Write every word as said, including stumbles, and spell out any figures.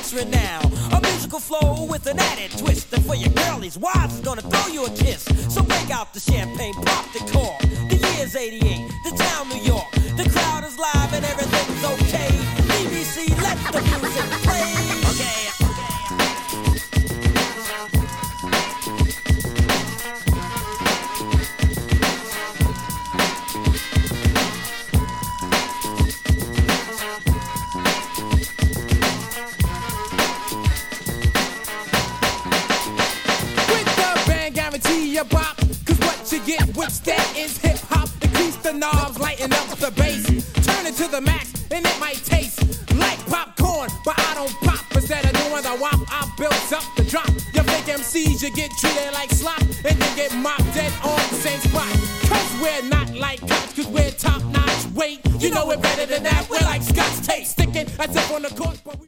Prince renown. A musical flow with an added twist. And for your girlies, wives is gonna throw you a kiss. So break out the champagne, pop the cork. The year's eighty-eight, the town New York. The crowd is live and everything's okay. B B C, let the music play. Okay. Guarantee you bop, cause what you get with that is hip-hop. Increase the knobs, lighten up the bass. Turn it to the max, and it might taste like popcorn, but I don't pop. Instead of doing the wop, I built up the drop. You fake M Cs, you get treated like slop, and you get mopped dead on the same spot. Cause we're not like cops, cause we're top-notch weight. You know we're better than that, we're like Scotch tape. Sticking as if on the court, but we